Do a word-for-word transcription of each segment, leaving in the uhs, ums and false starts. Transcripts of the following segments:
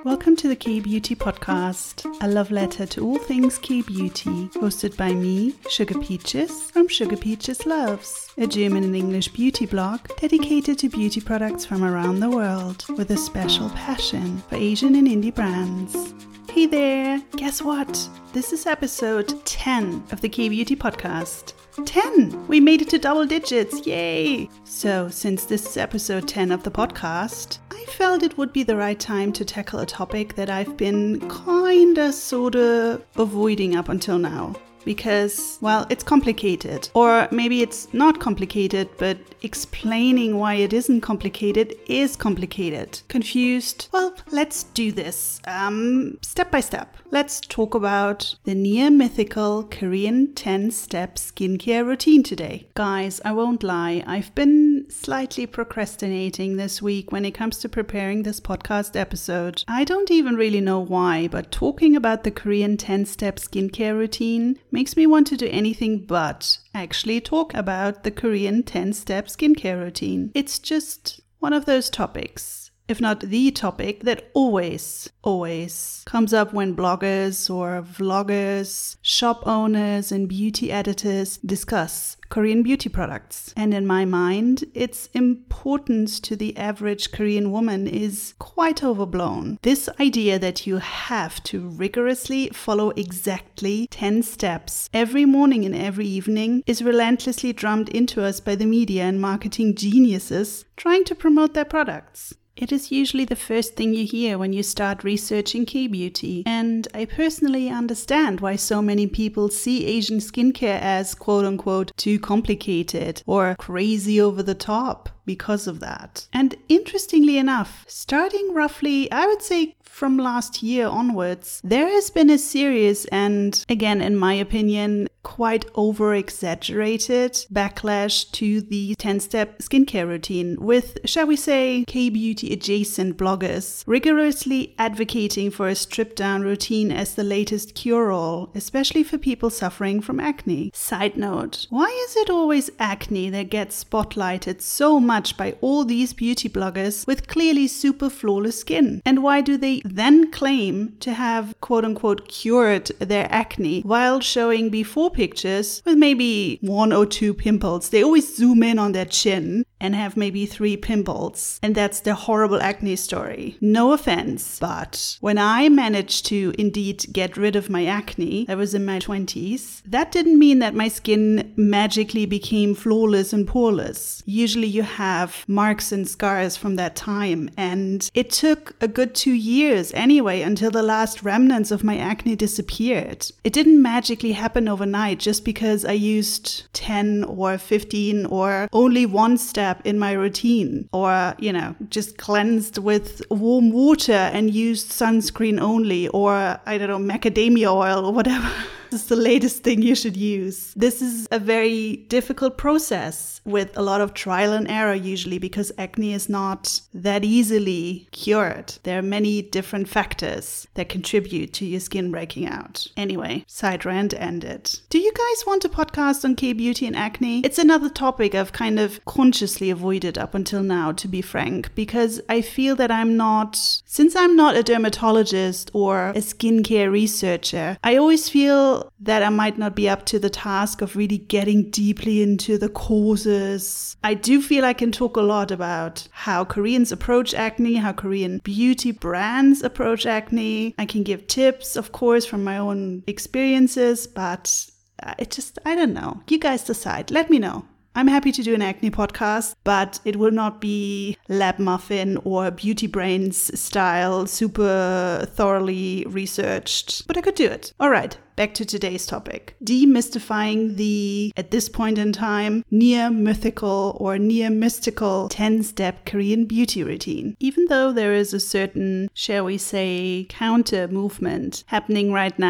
Welcome to the K-Beauty Podcast, a love letter to all things K-Beauty, hosted by me, Sugar Peaches, from Sugar Peaches Loves, a German and English beauty blog dedicated to beauty products from around the world, with a special passion for Asian and indie brands. Hey there! Guess what? This is episode ten of the K-Beauty Podcast. ten! We made it to double digits! Yay! So, since this is episode ten of the podcast, I felt it would be the right time to tackle a topic that I've been kinda sorta avoiding up until now. Because, well, it's complicated. Or maybe it's not complicated, but explaining why it isn't complicated is complicated. Confused? Well, let's do this. Um, step by step. Let's talk about the near mythical Korean ten-step skincare routine today. Guys, I won't lie, I've been slightly procrastinating this week when it comes to preparing this podcast episode. I don't even really know why, but talking about the Korean ten-step skincare routine makes me want to do anything but actually talk about the Korean ten-step skincare routine. It's just one of those topics, if not the topic, that always, always comes up when bloggers or vloggers, shop owners and beauty editors discuss Korean beauty products. And in my mind, its importance to the average Korean woman is quite overblown. This idea that you have to rigorously follow exactly ten steps every morning and every evening is relentlessly drummed into us by the media and marketing geniuses trying to promote their products. It is usually the first thing you hear when you start researching K-beauty, and I personally understand why so many people see Asian skincare as quote-unquote too complicated or crazy over the top because of that. And interestingly enough, starting roughly, I would say from last year onwards, there has been a serious and, again, in my opinion, quite over-exaggerated backlash to the ten-step skincare routine with, shall we say, K-beauty adjacent bloggers rigorously advocating for a stripped-down routine as the latest cure-all, especially for people suffering from acne. Side note, why is it always acne that gets spotlighted so much by all these beauty bloggers with clearly super flawless skin? And why do they then claim to have quote-unquote cured their acne while showing before pictures with maybe one or two pimples? They always zoom in on their chin and have maybe three pimples, and that's their horrible acne story. No offense, but when I managed to indeed get rid of my acne, I was in my twenties, that didn't mean that my skin magically became flawless and poreless. Usually you have marks and scars from that time, and it took a good two years anyway until the last remnants of my acne disappeared. It didn't magically happen overnight just because I used ten or fifteen or only one step in my routine, or, you know, just cleansed with warm water and used sunscreen only, or, I don't know, macadamia oil or whatever. This is the latest thing you should use. This is a very difficult process with a lot of trial and error usually, because acne is not that easily cured. There are many different factors that contribute to your skin breaking out. Anyway, side rant ended. Do you guys want a podcast on K-beauty and acne? It's another topic I've kind of consciously avoided up until now, to be frank, because I feel that I'm not, since I'm not a dermatologist or a skincare researcher, I always feel that I might not be up to the task of really getting deeply into the causes. I do feel I can talk a lot about how Koreans approach acne, how Korean beauty brands approach acne. I can give tips, of course, from my own experiences, but it just, I don't know. You guys decide. Let me know. I'm happy to do an acne podcast, but it will not be Lab Muffin or Beauty Brains style, super thoroughly researched, but I could do it. All right, back to today's topic. Demystifying the, at this point in time, near mythical or near mystical ten-step Korean beauty routine. Even though there is a certain, shall we say, counter movement happening right now,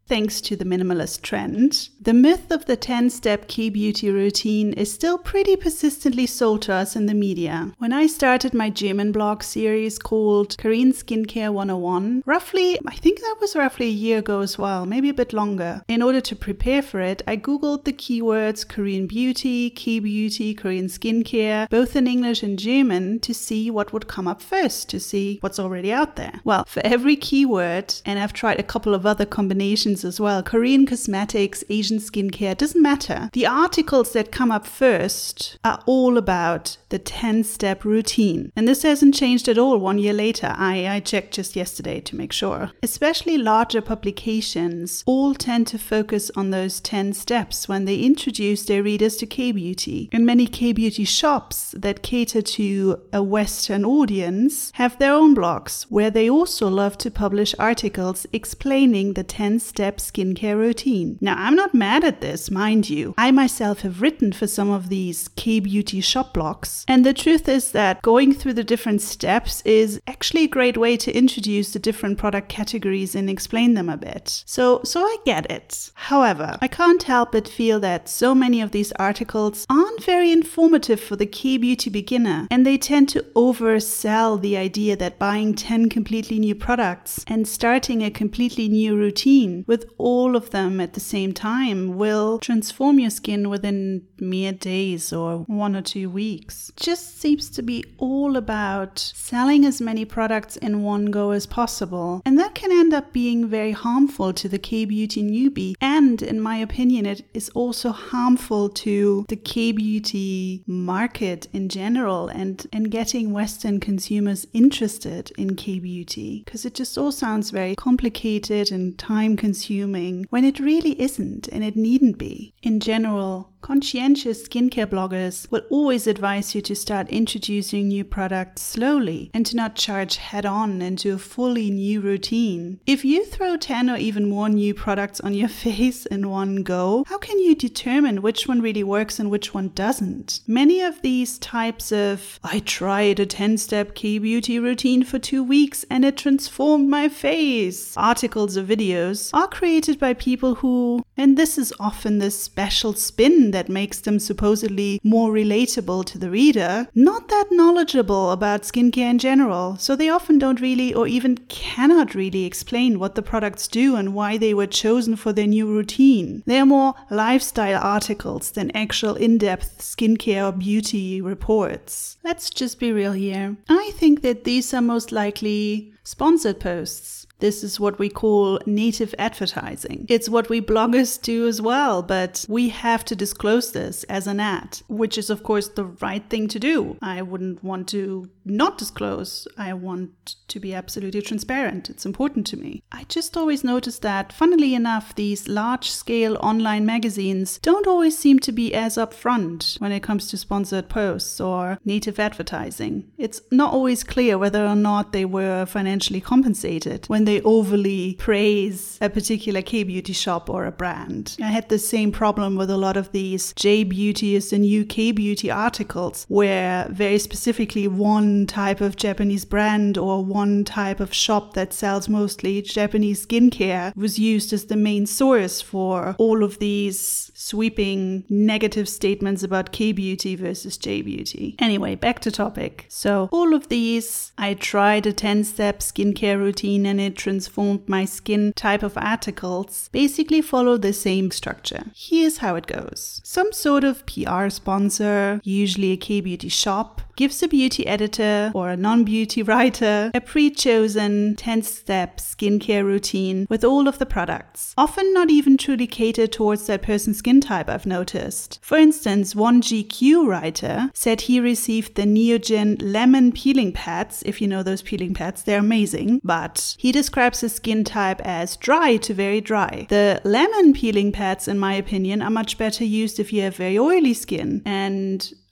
thanks to the minimalist trend. The myth of the ten-step K-beauty routine is still pretty persistently sold to us in the media. When I started my German blog series called Korean Skincare one oh one, roughly, I think that was roughly a year ago as well, maybe a bit longer. In order to prepare for it, I googled the keywords Korean beauty, K-beauty, Korean skincare, both in English and German, to see what would come up first, to see what's already out there. Well, for every keyword, and I've tried a couple of other combinations as well, Korean cosmetics, Asian skincare, doesn't matter. The articles that come up first are all about the ten-step routine. And this hasn't changed at all one year later. I, I checked just yesterday to make sure. Especially larger publications all tend to focus on those ten steps when they introduce their readers to K-beauty. And many K-beauty shops that cater to a Western audience have their own blogs where they also love to publish articles explaining the ten-step skincare routine. Now, I'm not mad at this, mind you. I myself have written for some of these K-beauty shop blogs, and the truth is that going through the different steps is actually a great way to introduce the different product categories and explain them a bit. So, so I get it. However, I can't help but feel that so many of these articles aren't very informative for the K-beauty beginner, and they tend to oversell the idea that buying ten completely new products and starting a completely new routine with all of them at the same time will transform your skin within mere days or one or two weeks. It just seems to be all about selling as many products in one go as possible, and that can end up being very harmful to the K-beauty newbie, and in my opinion it is also harmful to the K-beauty market in general and, and getting Western consumers interested in K-beauty, because it just all sounds very complicated and time-consuming when it really isn't, and it needn't be. In general, conscientious skincare bloggers will always advise you to start introducing new products slowly and to not charge head-on into a fully new routine. If you throw ten or even more new products on your face in one go, how can you determine which one really works and which one doesn't? Many of these types of, I tried a ten-step K-beauty routine for two weeks and it transformed my face, articles or videos are created by people who, and this is often the special spin that makes them supposedly more relatable to the reader, not that knowledgeable about skincare in general, so they often don't really or even cannot really explain what the products do and why they were chosen for their new routine. They are more lifestyle articles than actual in-depth skincare or beauty reports. Let's just be real here. I think that these are most likely sponsored posts. This is what we call native advertising. It's what we bloggers do as well, but we have to disclose this as an ad, which is of course the right thing to do. I wouldn't want to not disclose. I want to be absolutely transparent. It's important to me. I just always noticed that, funnily enough, these large-scale online magazines don't always seem to be as upfront when it comes to sponsored posts or native advertising. It's not always clear whether or not they were financially compensated when they overly praise a particular K-beauty shop or a brand. I had the same problem with a lot of these J-beauty is the new K-beauty articles, where very specifically one type of Japanese brand or one type of shop that sells mostly Japanese skincare was used as the main source for all of these sweeping negative statements about K-beauty versus J-beauty. Anyway, back to topic. So all of these, I tried a ten-step skincare routine and it transformed my skin type of articles, basically follow the same structure. Here's how it goes. Some sort of P R sponsor, usually a K-beauty shop, gives a beauty editor or a non-beauty writer a pre-chosen ten-step skincare routine with all of the products, often not even truly catered towards that person's skin type, I've noticed. For instance, one G Q writer said he received the Neogen lemon peeling pads. If you know those peeling pads, they're amazing, but he describes his skin type as dry to very dry. The lemon peeling pads, in my opinion, are much better used if you have very oily skin, and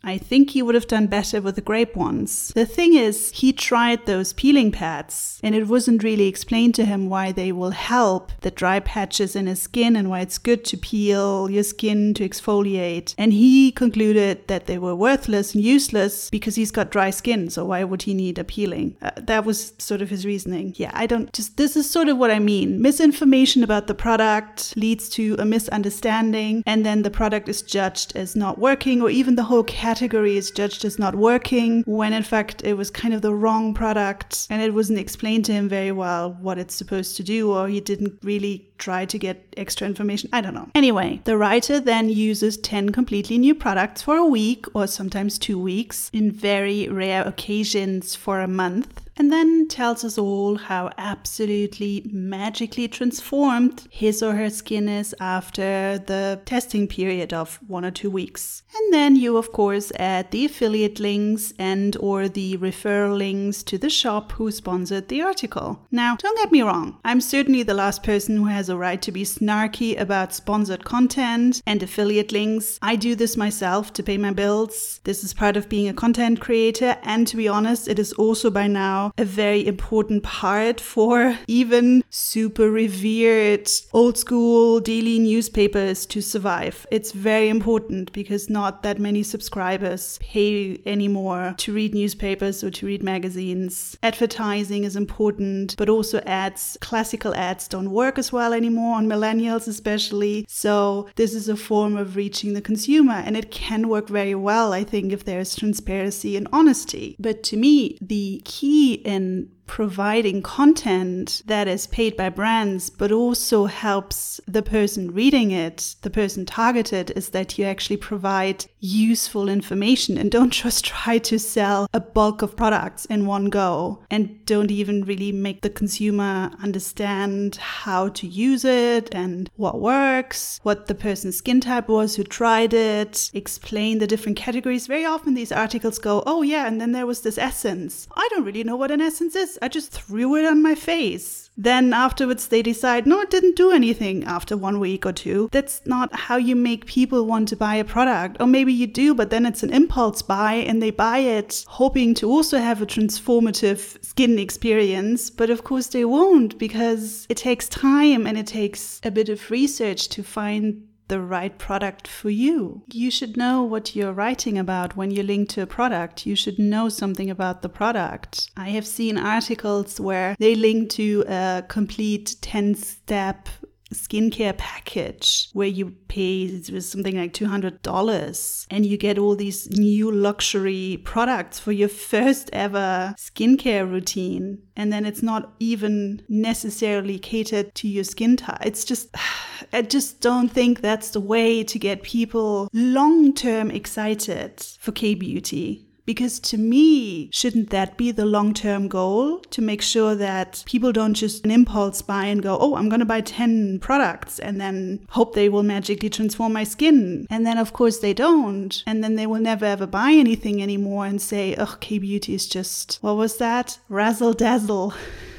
I think he would have done better with the grape ones. The thing is, he tried those peeling pads and it wasn't really explained to him why they will help the dry patches in his skin and why it's good to peel your skin to exfoliate. And he concluded that they were worthless and useless because he's got dry skin, so why would he need a peeling? Uh, that was sort of his reasoning. Yeah, I don't just, this is sort of what I mean. Misinformation about the product leads to a misunderstanding, and then the product is judged as not working, or even the whole category is judged as not working, when in fact it was kind of the wrong product and it wasn't explained to him very well what it's supposed to do, or he didn't really try to get extra information. I don't know. Anyway, the writer then uses ten completely new products for a week or sometimes two weeks, in very rare occasions for a month, and then tells us all how absolutely magically transformed his or her skin is after the testing period of one or two weeks. And then you, of course, add the affiliate links and or the referral links to the shop who sponsored the article. Now, don't get me wrong. I'm certainly the last person who has a right to be snarky about sponsored content and affiliate links. I do this myself to pay my bills. This is part of being a content creator, and to be honest, it is also by now a very important part for even super revered old school daily newspapers to survive. It's very important because not that many subscribers pay anymore to read newspapers or to read magazines. Advertising is important, but also ads, classical ads don't work as well anymore on millennials especially. So this is a form of reaching the consumer, and it can work very well, I think, if there's transparency and honesty. But to me, the key in providing content that is paid by brands but also helps the person reading it, the person targeted, is that you actually provide useful information and don't just try to sell a bulk of products in one go and don't even really make the consumer understand how to use it and what works, what the person's skin type was who tried it, explain the different categories. Very often these articles go, oh yeah, and then there was this essence. I don't really know what an essence is. I just threw it on my face. Then afterwards they decide, no, it didn't do anything after one week or two. That's not how you make people want to buy a product. Or maybe you do, but then it's an impulse buy and they buy it hoping to also have a transformative skin experience. But of course they won't, because it takes time and it takes a bit of research to find the right product for you. You should know what you're writing about when you link to a product. You should know something about the product. I have seen articles where they link to a complete ten-step skincare package where you pay something like two hundred dollars and you get all these new luxury products for your first ever skincare routine. And then it's not even necessarily catered to your skin type. It's just, I just don't think that's the way to get people long-term excited for K-beauty. Because to me, shouldn't that be the long-term goal? To make sure that people don't just an impulse buy and go, oh, I'm going to buy ten products and then hope they will magically transform my skin. And then, of course, they don't. And then they will never ever buy anything anymore and say, oh, K-beauty is just, what was that? Razzle dazzle.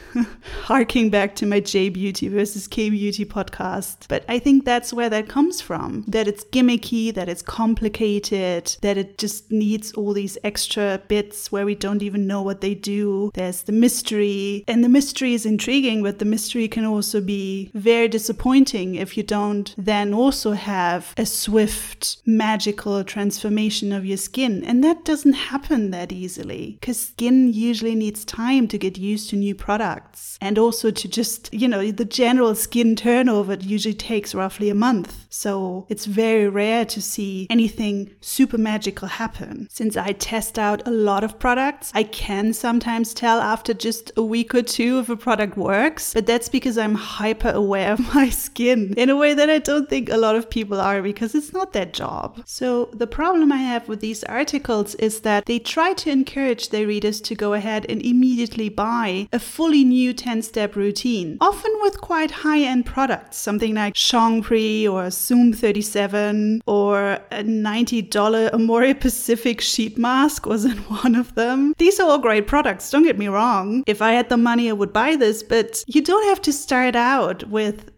Harking back to my J-Beauty versus K-Beauty podcast. But I think that's where that comes from. That it's gimmicky, that it's complicated, that it just needs all these extra bits where we don't even know what they do. There's the mystery. And the mystery is intriguing, but the mystery can also be very disappointing if you don't then also have a swift, magical transformation of your skin. And that doesn't happen that easily, because skin usually needs time to get used to new products. And also to just, you know, the general skin turnover usually takes roughly a month. So it's very rare to see anything super magical happen. Since I test out a lot of products, I can sometimes tell after just a week or two if a product works. But that's because I'm hyper aware of my skin in a way that I don't think a lot of people are, because it's not their job. So the problem I have with these articles is that they try to encourage their readers to go ahead and immediately buy a fully new ten-step routine, often with quite high-end products, something like Shangpri or Zoom thirty-seven or a ninety dollars Amore Pacific sheet mask was in one of them. These are all great products, don't get me wrong. If I had the money, I would buy this, but you don't have to start out with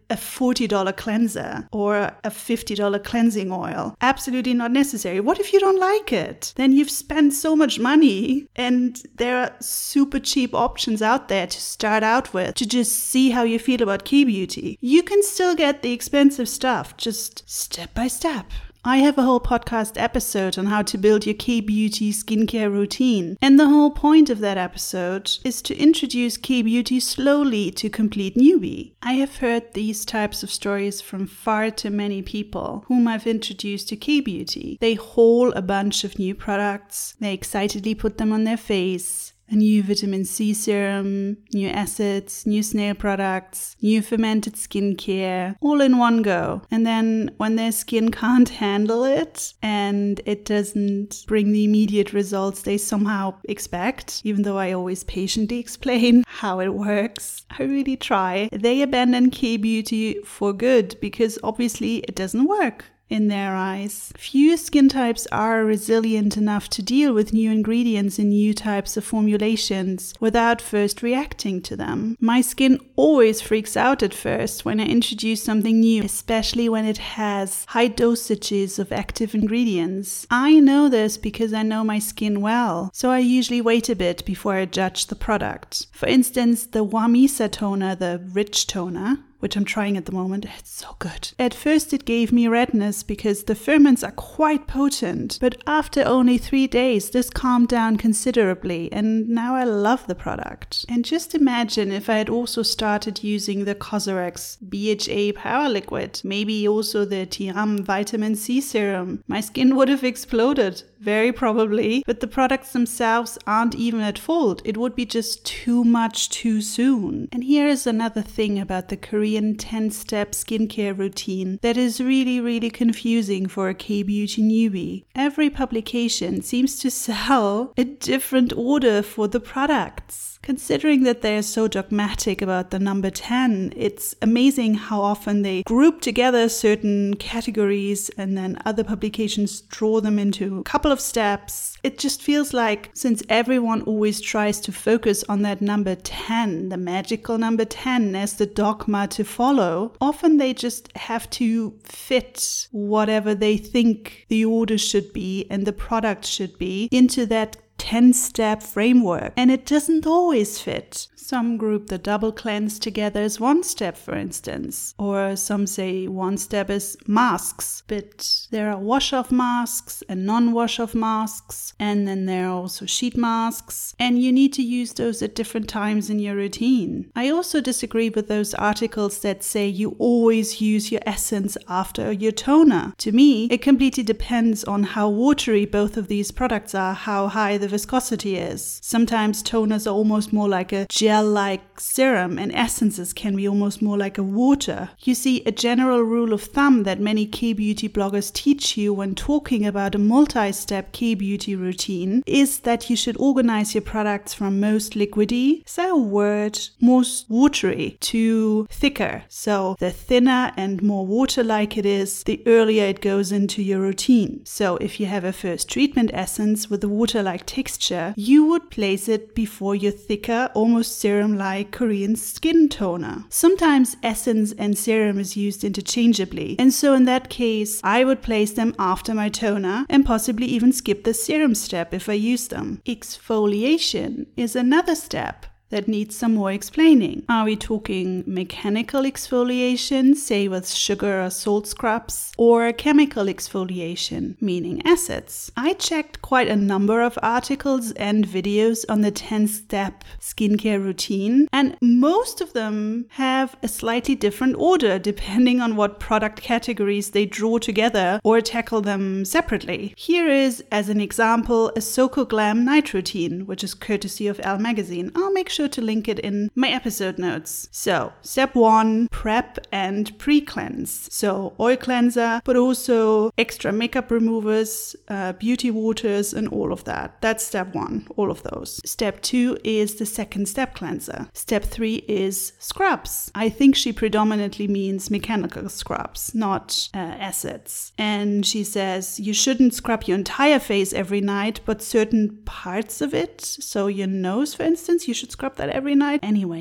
a forty dollars cleanser or a fifty dollars cleansing oil. Absolutely not necessary. What if you don't like it? Then you've spent so much money, and there are super cheap options out there to start out with to just see how you feel about K-beauty. You can still get the expensive stuff, just step by step. I have a whole podcast episode on how to build your K-beauty skincare routine. And the whole point of that episode is to introduce K-beauty slowly to complete newbie. I have heard these types of stories from far too many people whom I've introduced to K-beauty. They haul a bunch of new products. They excitedly put them on their face. A new vitamin C serum, new acids, new snail products, new fermented skincare, all in one go. And then when their skin can't handle it and it doesn't bring the immediate results they somehow expect, even though I always patiently explain how it works, I really try, they abandon K-beauty for good because obviously it doesn't work. In their eyes. Few skin types are resilient enough to deal with new ingredients in new types of formulations without first reacting to them. My skin always freaks out at first when I introduce something new, especially when it has high dosages of active ingredients. I know this because I know my skin well, so I usually wait a bit before I judge the product. For instance, the Wamisa toner, the rich toner, which I'm trying at the moment, it's so good. At first it gave me redness because the ferments are quite potent, but after only three days this calmed down considerably and now I love the product. And just imagine if I had also started using the Cosrx B H A Power Liquid, maybe also the Tiram Vitamin C Serum. My skin would have exploded, very probably, but the products themselves aren't even at fault. It would be just too much too soon. And here is another thing about the Korean ten-step skincare routine that is really, really confusing for a K-beauty newbie. Every publication seems to sell a different order for the products. Considering that they are so dogmatic about the number ten, it's amazing how often they group together certain categories and then other publications draw them into a couple of steps. It just feels like since everyone always tries to focus on that number ten, the magical number ten as the dogma to follow, often they just have to fit whatever they think the order should be and the product should be into that ten-step framework, and it doesn't always fit. Some group the double cleanse together as one step, for instance, or some say one step is masks, but there are wash-off masks and non-wash-off masks, and then there are also sheet masks, and you need to use those at different times in your routine. I also disagree with those articles that say you always use your essence after your toner. To me, it completely depends on how watery both of these products are, how high the viscosity is. Sometimes toners are almost more like a gel-like serum and essences can be almost more like a water. You see, a general rule of thumb that many K-beauty bloggers teach you when talking about a multi-step K-beauty routine is that you should organize your products from most liquidy, is that a word, most watery, to thicker. So the thinner and more water-like it is, the earlier it goes into your routine. So if you have a first treatment essence with a water-like texture, you would place it before your thicker, almost serum-like Korean skin toner. Sometimes essence and serum is used interchangeably, and so in that case, I would place them after my toner and possibly even skip the serum step if I use them. Exfoliation is another step that needs some more explaining. Are we talking mechanical exfoliation, say with sugar or salt scrubs, or chemical exfoliation, meaning acids? I checked quite a number of articles and videos on the ten-step skincare routine, and most of them have a slightly different order depending on what product categories they draw together or tackle them separately. Here is, as an example, a SocoGlam night routine, which is courtesy of Elle Magazine. I'll make sure to link it in my episode notes. So, step one, prep and pre-cleanse. So, oil cleanser, but also extra makeup removers, uh, beauty waters, and all of that. That's step one, all of those. Step two is the second step cleanser. Step three is scrubs. I think she predominantly means mechanical scrubs, not uh, acids. And she says you shouldn't scrub your entire face every night, but certain parts of it. So your nose, for instance, you should scrub that every night. Anyway,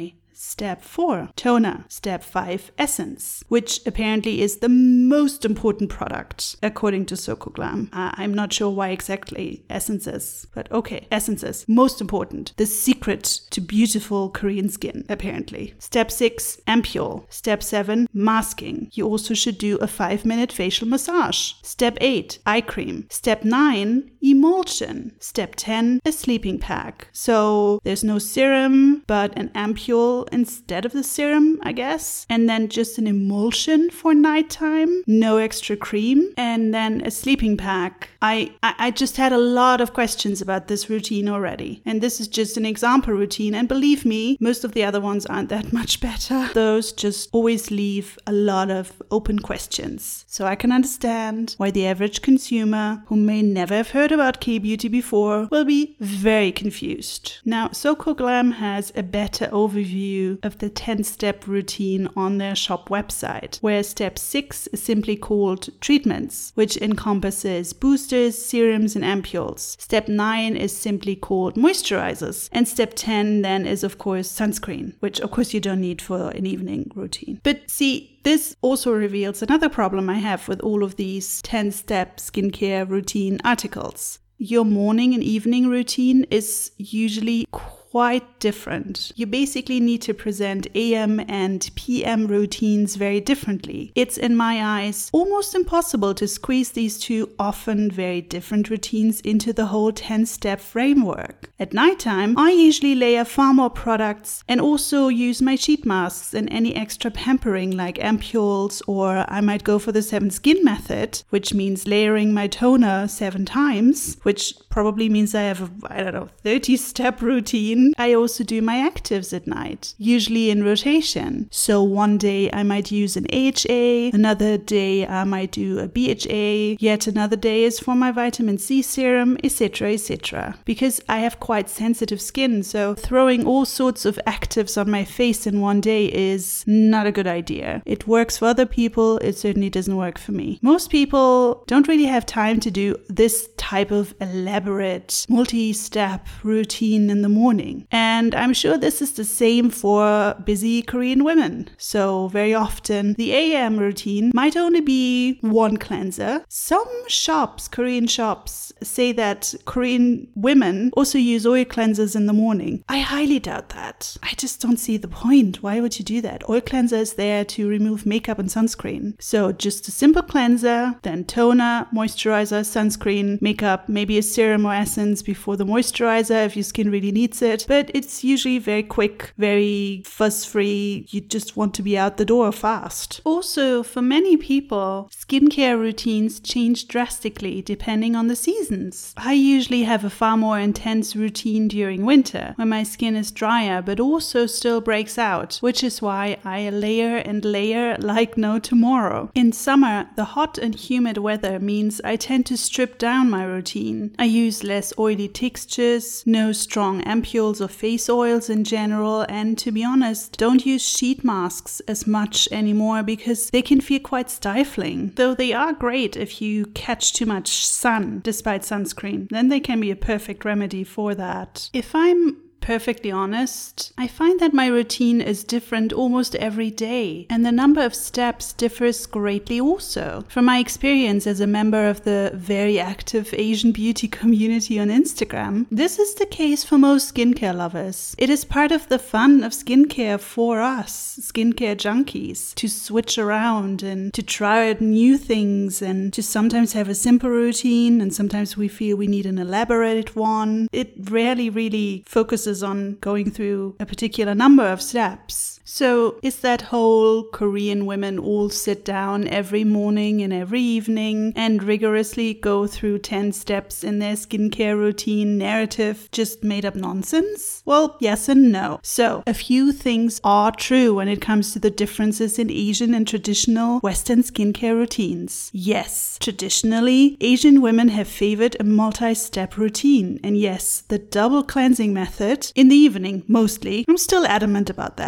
Step four, toner. Step five, essence, which apparently is the most important product according to SoCoGlam. Uh, I'm not sure why exactly essences, but okay, essences, most important. The secret to beautiful Korean skin, apparently. Step six, ampule. Step seven, masking. You also should do a five minute facial massage. Step eight, eye cream. Step nine, emulsion. Step ten, a sleeping pack. So there's no serum, but an ampule instead of the serum, I guess. And then just an emulsion for nighttime. No extra cream. And then a sleeping pack. I, I, I just had a lot of questions about this routine already. And this is just an example routine. And believe me, most of the other ones aren't that much better. Those just always leave a lot of open questions. So I can understand why the average consumer, who may never have heard about K-beauty before, will be very confused. Now, SoCoGlam has a better overview of the ten-step routine on their shop website, where step six is simply called treatments, which encompasses boosters, serums, and ampules. Step nine is simply called moisturizers, and step ten then is of course sunscreen, which of course you don't need for an evening routine. But see, this also reveals another problem I have with all of these ten-step skincare routine articles. Your morning and evening routine is usually quite different. You basically need to present A M and P M routines very differently. It's, in my eyes, almost impossible to squeeze these two often very different routines into the whole ten-step framework. At nighttime, I usually layer far more products and also use my sheet masks and any extra pampering like ampules, or I might go for the seven skin method, which means layering my toner seven times, which probably means I have a, I don't know, thirty-step routine. I also do my actives at night, usually in rotation. So one day I might use an A H A, another day I might do a B H A, yet another day is for my vitamin C serum, et cetera, et cetera. Because I have quite sensitive skin, so throwing all sorts of actives on my face in one day is not a good idea. It works for other people, it certainly doesn't work for me. Most people don't really have time to do this type of elaborate multi-step routine in the morning. And I'm sure this is the same for busy Korean women. So very often the A M routine might only be one cleanser. Some shops, Korean shops, say that Korean women also use oil cleansers in the morning. I highly doubt that. I just don't see the point. Why would you do that? Oil cleanser is there to remove makeup and sunscreen. So just a simple cleanser, then toner, moisturizer, sunscreen, makeup, maybe a serum or essence before the moisturizer if your skin really needs it. But it's usually very quick, very fuss-free. You just want to be out the door fast. Also, for many people, skincare routines change drastically depending on the seasons. I usually have a far more intense routine during winter, when my skin is drier but also still breaks out, which is why I layer and layer like no tomorrow. In summer, the hot and humid weather means I tend to strip down my routine. I use less oily textures, no strong ampules or face oils in general, and to be honest, don't use sheet masks as much anymore because they can feel quite stifling. Though they are great if you catch too much sun despite sunscreen, then they can be a perfect remedy for that. If I'm perfectly honest, I find that my routine is different almost every day, and the number of steps differs greatly also. From my experience as a member of the very active Asian beauty community on Instagram, this is the case for most skincare lovers. It is part of the fun of skincare for us, skincare junkies, to switch around and to try out new things and to sometimes have a simple routine, and sometimes we feel we need an elaborate one. It rarely really focuses on going through a particular number of steps. So is that whole Korean women all sit down every morning and every evening and rigorously go through ten steps in their skincare routine narrative just made up nonsense? Well, yes and no. So a few things are true when it comes to the differences in Asian and traditional Western skincare routines. Yes, traditionally, Asian women have favored a multi-step routine. And yes, the double cleansing method in the evening, mostly. I'm still adamant about that. I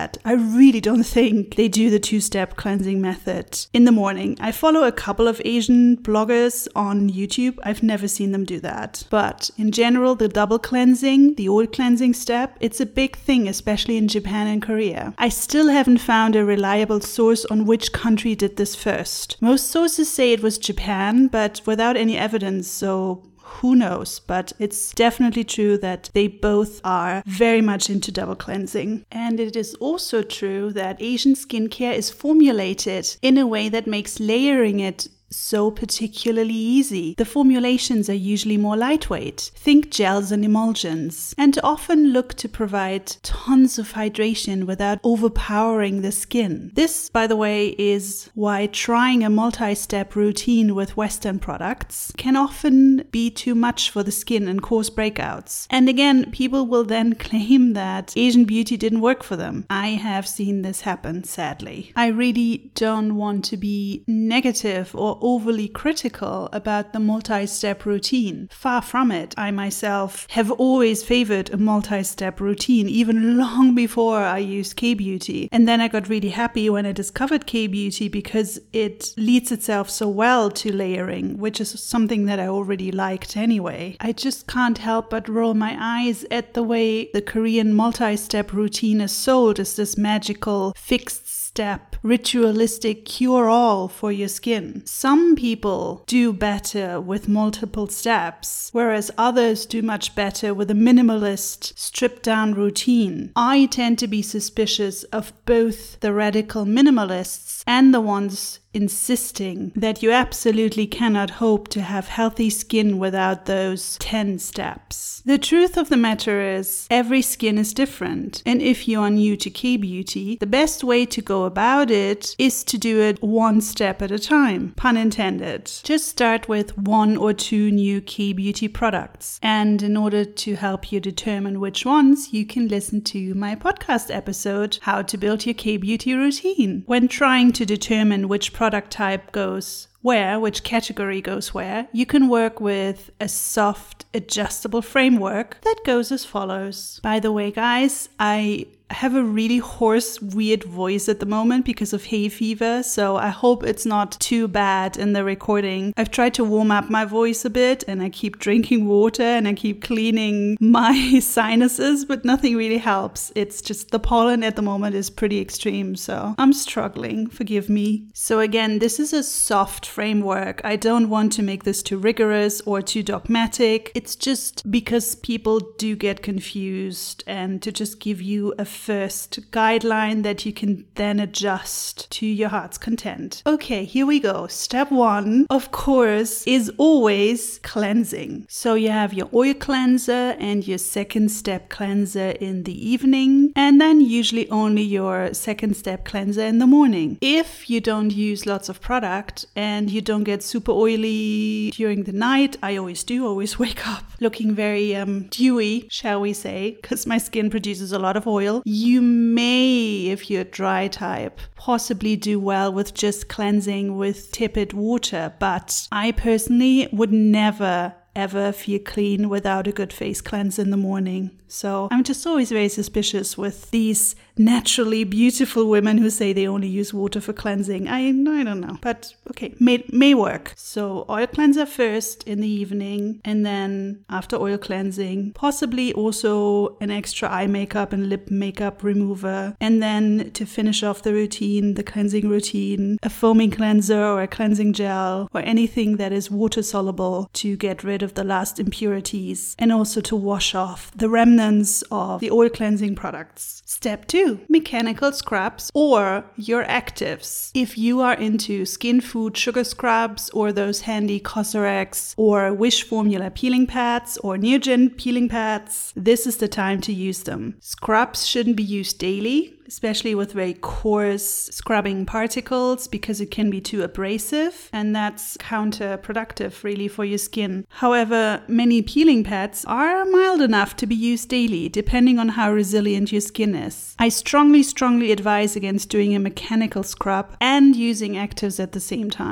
really don't think they do the two-step cleansing method in the morning. I follow a couple of Asian bloggers on YouTube. I've never seen them do that. But in general, the double cleansing, the oil cleansing step, it's a big thing, especially in Japan and Korea. I still haven't found a reliable source on which country did this first. Most sources say it was Japan, but without any evidence, so who knows? But it's definitely true that they both are very much into double cleansing. And it is also true that Asian skincare is formulated in a way that makes layering it so particularly easy. The formulations are usually more lightweight. Think gels and emulsions, and often look to provide tons of hydration without overpowering the skin. This, by the way, is why trying a multi-step routine with Western products can often be too much for the skin and cause breakouts. And again, people will then claim that Asian beauty didn't work for them. I have seen this happen, sadly. I really don't want to be negative or overly critical about the multi-step routine. Far from it. I myself have always favored a multi-step routine, even long before I used K-Beauty. And then I got really happy when I discovered K-Beauty because it leads itself so well to layering, which is something that I already liked anyway. I just can't help but roll my eyes at the way the Korean multi-step routine is sold as this magical fixed step, ritualistic cure-all for your skin. Some people do better with multiple steps, whereas others do much better with a minimalist, stripped-down routine. I tend to be suspicious of both the radical minimalists and the ones insisting that you absolutely cannot hope to have healthy skin without those ten steps. The truth of the matter is, every skin is different, and if you are new to K-Beauty, the best way to go about it is to do it one step at a time, pun intended. Just start with one or two new K-Beauty products, and in order to help you determine which ones, you can listen to my podcast episode, How to Build Your K-Beauty Routine. When trying to determine which product product type goes where, which category goes where, you can work with a soft, adjustable framework that goes as follows. By the way, guys, I have a really hoarse, weird voice at the moment because of hay fever, so I hope it's not too bad in the recording. I've tried to warm up my voice a bit, and I keep drinking water and I keep cleaning my sinuses, but nothing really helps. It's just the pollen at the moment is pretty extreme, so I'm struggling. Forgive me. So again, this is a soft framework. I don't want to make this too rigorous or too dogmatic. It's just because people do get confused, and to just give you a first guideline that you can then adjust to your heart's content. Okay, here we go. Step one, of course, is always cleansing. So you have your oil cleanser and your second step cleanser in the evening, and then usually only your second step cleanser in the morning. If you don't use lots of product and you don't get super oily during the night, I always do, always wake up looking very um, dewy, shall we say, because my skin produces a lot of oil. You may, if you're a dry type, possibly do well with just cleansing with tepid water, but I personally would never ever feel clean without a good face cleanse in the morning. So I'm just always very suspicious with these naturally beautiful women who say they only use water for cleansing. I, I don't know, but okay, may, may work. So oil cleanser first in the evening, and then after oil cleansing, possibly also an extra eye makeup and lip makeup remover. And then to finish off the routine, the cleansing routine, a foaming cleanser or a cleansing gel or anything that is water soluble to get rid of the last impurities, and also to wash off the remnants of the oil cleansing products. Step two, mechanical scrubs or your actives. If you are into skin food sugar scrubs or those handy Cosrx or Wish formula peeling pads or Neogen peeling pads, this is the time to use them. Scrubs shouldn't be used daily, especially with very coarse scrubbing particles, because it can be too abrasive, and that's counterproductive really for your skin. However, many peeling pads are mild enough to be used daily, depending on how resilient your skin is. I strongly, strongly advise against doing a mechanical scrub and using actives at the same time.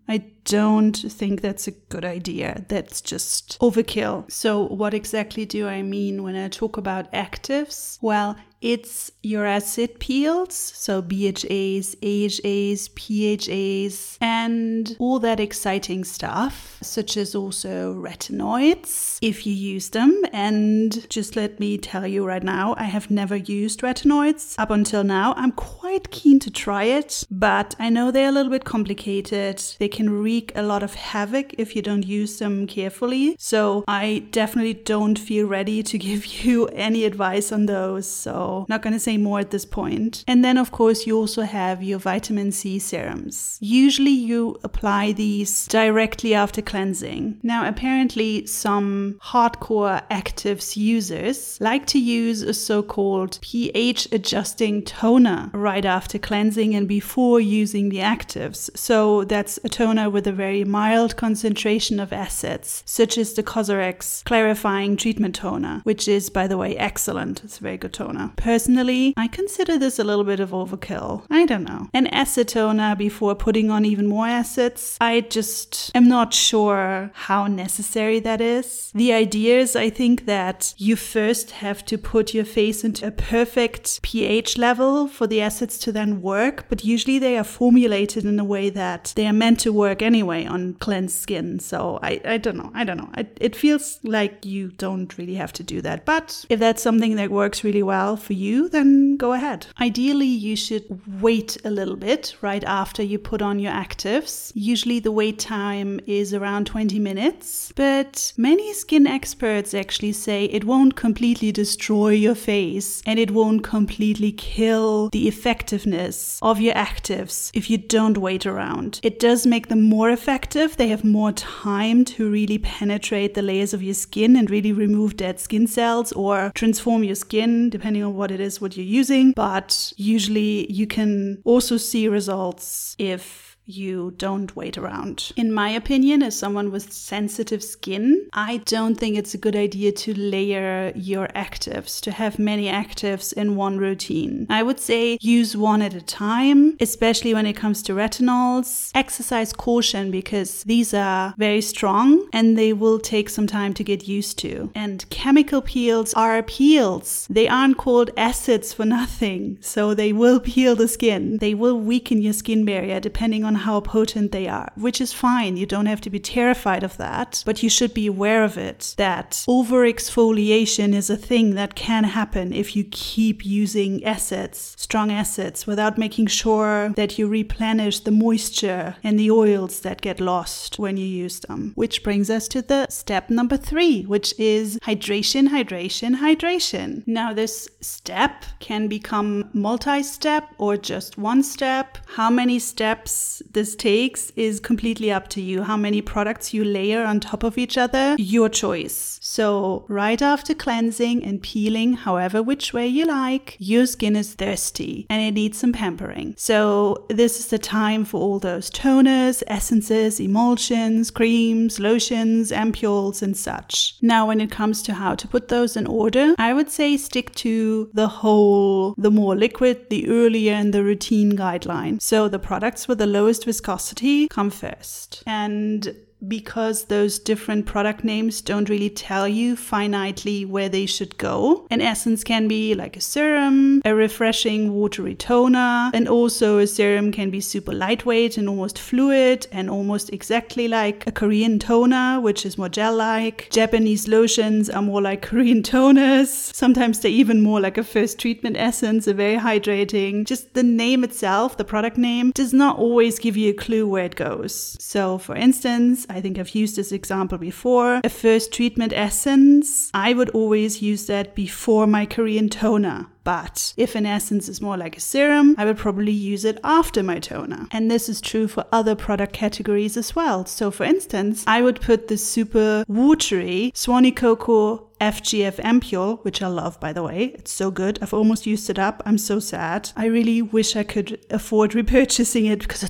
I don't think that's a good idea. That's just overkill. So what exactly do I mean when I talk about actives? Well, it's your acid peels, so B H As, A H As, P H As, and all that exciting stuff, such as also retinoids, if you use them. And just let me tell you right now, I have never used retinoids up until now. I'm quite keen to try it, but I know they're a little bit complicated. They can wreak a lot of havoc if you don't use them carefully. So I definitely don't feel ready to give you any advice on those. So not going to say more at this point. And then, of course, you also have your vitamin C serums. Usually you apply these directly after cleansing. Now, apparently some hardcore actives users like to use a so-called pH adjusting toner right after cleansing and before using the actives. So that's a toner with a very mild concentration of acids, such as the Cosrx Clarifying Treatment Toner, which is, by the way, excellent. It's a very good toner. Personally, I consider this a little bit of overkill. I don't know. An acid toner before putting on even more acids, I just am not sure how necessary that is. The idea is, I think, that you first have to put your face into a perfect pH level for the acids to then work, but usually they are formulated in a way that they are meant to work anyway on cleansed skin. So I, I don't know. I don't know. I, it feels like you don't really have to do that. But if that's something that works really well for you, then go ahead. Ideally, you should wait a little bit right after you put on your actives. Usually the wait time is around twenty minutes, but many skin experts actually say it won't completely destroy your face and it won't completely kill the effectiveness of your actives if you don't wait around. It does make them more effective. They have more time to really penetrate the layers of your skin and really remove dead skin cells or transform your skin, depending on what it is, what you're using. But usually you can also see results if you don't wait around. In my opinion, as someone with sensitive skin, I don't think it's a good idea to layer your actives, to have many actives in one routine. I would say use one at a time, especially when it comes to retinols. Exercise caution because these are very strong and they will take some time to get used to. And chemical peels are peels. They aren't called acids for nothing. So they will peel the skin. They will weaken your skin barrier depending on how potent they are, which is fine. You don't have to be terrified of that, but you should be aware of it, that overexfoliation is a thing that can happen if you keep using acids, strong acids, without making sure that you replenish the moisture and the oils that get lost when you use them. Which brings us to the step number three, which is hydration, hydration, hydration. Now, this step can become multi-step or just one step. How many steps this takes is completely up to you. How many products you layer on top of each other, your choice. So right after cleansing and peeling, however which way you like, your skin is thirsty and it needs some pampering. So this is the time for all those toners, essences, emulsions, creams, lotions, ampules and such. Now when it comes to how to put those in order, I would say stick to the whole, the more liquid, the earlier in the routine guideline. So the products with the lowest viscosity come first. And because those different product names don't really tell you finitely where they should go. An essence can be like a serum, a refreshing watery toner, and also a serum can be super lightweight and almost fluid and almost exactly like a Korean toner, which is more gel-like. Japanese lotions are more like Korean toners. Sometimes they're even more like a first treatment essence, a very hydrating. Just the name itself, the product name, does not always give you a clue where it goes. So for instance, I think I've used this example before. A first treatment essence, I would always use that before my Korean toner. But if an essence is more like a serum, I would probably use it after my toner. And this is true for other product categories as well. So for instance, I would put the super watery Swanee Coco F G F ampule, which I love, by the way. It's so good. I've almost used it up. I'm so sad. I really wish I could afford repurchasing it because it's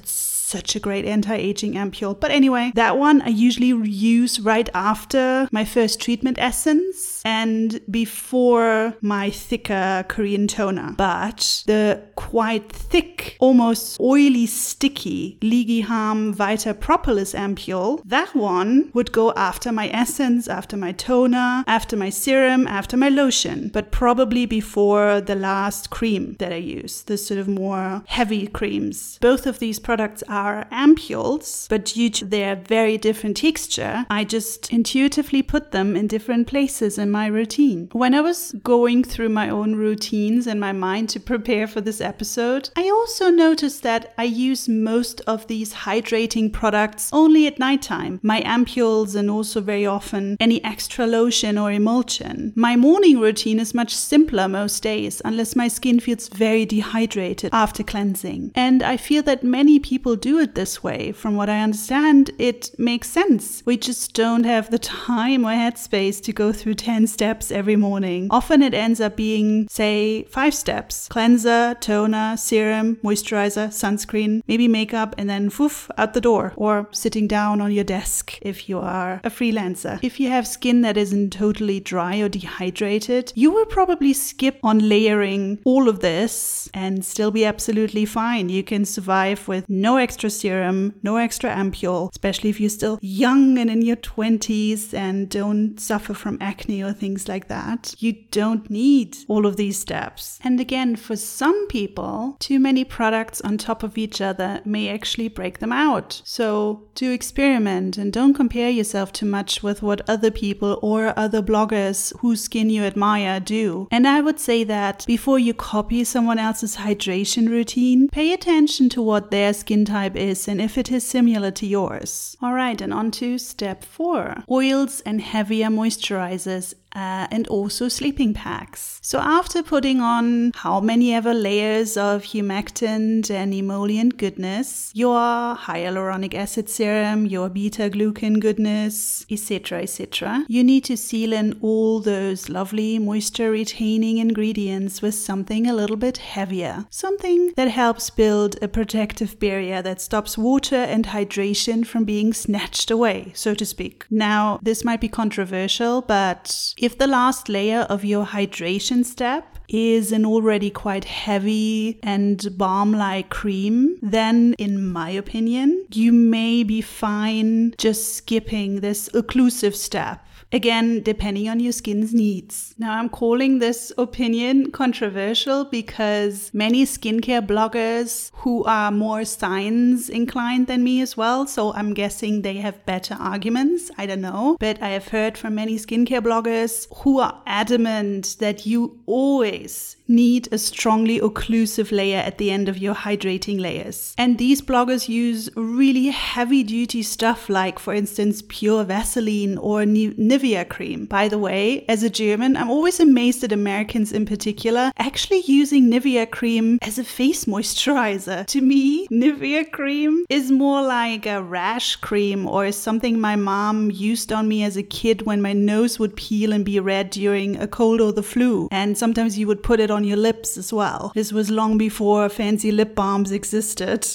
such a great anti-aging ampule. But anyway, that one I usually use right after my first treatment essence and before my thicker Korean toner. But the quite thick, almost oily, sticky Ligiham Vita Propolis ampule, that one would go after my essence, after my toner, after my serum, after my lotion, but probably before the last cream that I use, the sort of more heavy creams. Both of these products are ampules, but due to their very different texture, I just intuitively put them in different places in my routine. When I was going through my own routines in my mind to prepare for this episode, I also noticed that I use most of these hydrating products only at nighttime. My ampules and also very often any extra lotion or emulsion. My morning routine is much simpler most days, unless my skin feels very dehydrated after cleansing. And I feel that many people do it this way. From what I understand, it makes sense. We just don't have the time or headspace to go through ten steps every morning. Often it ends up being, say, five steps. Cleanser, toner, serum, moisturizer, sunscreen, maybe makeup, and then poof, out the door. Or sitting down on your desk if you are a freelancer. If you have skin that isn't totally dry or dehydrated, you will probably skip on layering all of this and still be absolutely fine. You can survive with no extra serum, no extra ampule, especially if you're still young and in your twenties and don't suffer from acne or things like that. You don't need all of these steps. And again, for some people, too many products on top of each other may actually break them out. So do experiment and don't compare yourself too much with what other people or other bloggers whose skin you admire do. And I would say that before you copy someone else's hydration routine, pay attention to what their skin type is and if it is similar to yours. All right, and on to step four. Oils and heavier moisturizers Uh, and also sleeping packs. So after putting on how many ever layers of humectant and emollient goodness, your hyaluronic acid serum, your beta-glucan goodness, et cetera, et cetera, you need to seal in all those lovely moisture-retaining ingredients with something a little bit heavier. Something that helps build a protective barrier that stops water and hydration from being snatched away, so to speak. Now, this might be controversial, but if the last layer of your hydration step is an already quite heavy and balm-like cream, then in my opinion, you may be fine just skipping this occlusive step. Again, depending on your skin's needs. Now, I'm calling this opinion controversial because many skincare bloggers who are more science inclined than me as well, so I'm guessing they have better arguments, I don't know. But I have heard from many skincare bloggers who are adamant that you always need a strongly occlusive layer at the end of your hydrating layers. And these bloggers use really heavy duty stuff like, for instance, pure Vaseline or Nivea cream. By the way, as a German, I'm always amazed at Americans in particular actually using Nivea cream as a face moisturizer. To me, Nivea cream is more like a rash cream or something my mom used on me as a kid when my nose would peel and be red during a cold or the flu. And sometimes you would put it on your lips as well. This was long before fancy lip balms existed.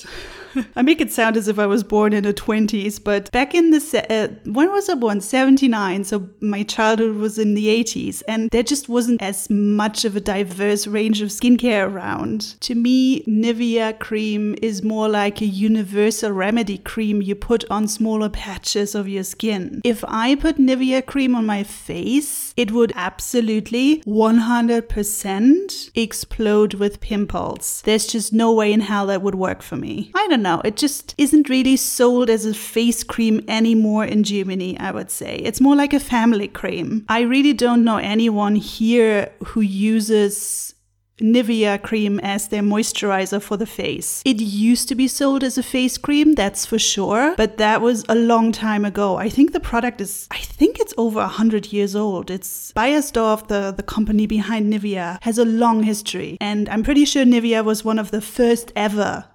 I make it sound as if I was born in the twenties, but back in the, se- uh, when was I born? seventy-nine, so my childhood was in the eighties, and there just wasn't as much of a diverse range of skincare around. To me, Nivea cream is more like a universal remedy cream you put on smaller patches of your skin. If I put Nivea cream on my face, it would absolutely one hundred percent explode with pimples. There's just no way in hell that would work for me. I don't know, it just isn't really sold as a face cream anymore in Germany, I would say. It's more like a family cream. I really don't know anyone here who uses Nivea cream as their moisturizer for the face. It used to be sold as a face cream, that's for sure, but that was a long time ago. I think the product is, I think it's over one hundred years old. It's Beiersdorf, the, the company behind Nivea, has a long history, and I'm pretty sure Nivea was one of the first ever